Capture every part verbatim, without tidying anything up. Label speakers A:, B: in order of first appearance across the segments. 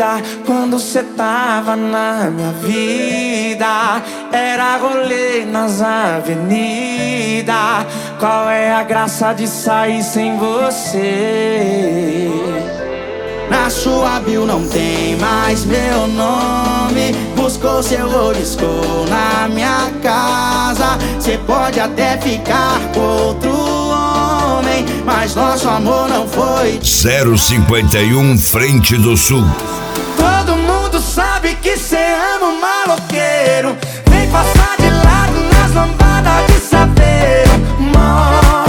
A: Querida, quando cê tava na minha vida, era rolê nas avenidas. Qual é a graça de sair sem você?
B: Na sua bio não tem mais meu nome. Buscou seu oliscou na minha casa. Cê pode até ficar com outro homem, mas nosso amor não foi.
C: zero cinquenta e um Frente do Sul.
A: Todo mundo sabe que cê ama um maloqueiro. Vem passar de lado nas lambadas de saveiro. Mó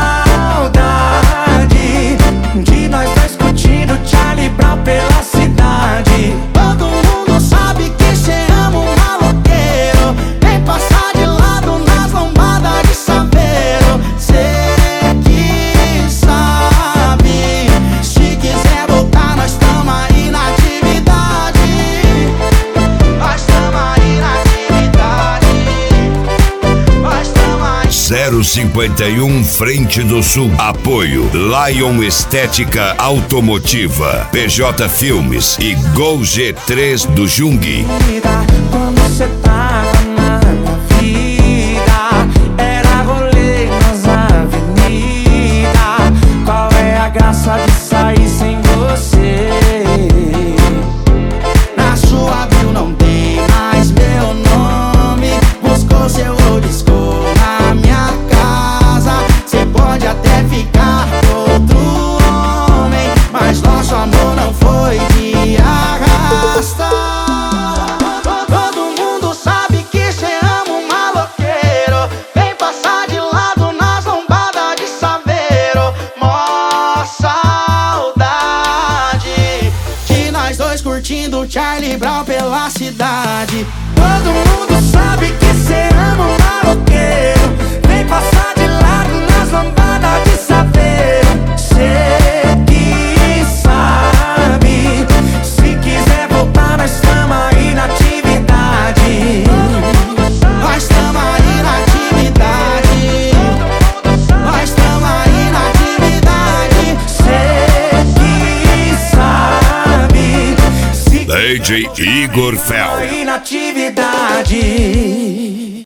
A: saudade de nós dois curtindo Charlie Brown pela cidade.
B: Todo mundo sabe que cê ama um maloqueiro. Vem passar de lado nas lambadas de saveiro. Cê que sabe, se quiser voltar nós tamo aí na atividade. Nós tamo aí na atividade. Nós tamo aí.
C: zero cinquenta e um Frente do Sul. Apoio Lion Estética Automotiva, P J Filmes e Gol G três do Jung.
A: Querida, quando cê tava na minha vida, era rolê nas avenidas. Qual é a graça de sair sem você?
B: Na sua bio não tem mais meu nome. Buscou seu oliscou na minha casa. Cê pode até ficar com outro homem, mas nosso amor não foi de arrasta. Todo mundo sabe que cê ama um maloqueiro. Vem passar de lado nas lombadas de saveiro. Mó saudade de nós dois curtindo Charlie Brown pela cidade.
A: Todo mundo sabe que cê ama um maloqueiro. Vem passar de lado nas lambadas de saveiro. Cê que sabe, se quiser voltar nós tamo aí na atividade.
B: Nós tamo aí na atividade. Nós tamo aí na atividade.
A: Cê que sabe, se
C: D J Igor Fel.
A: aí na atividade.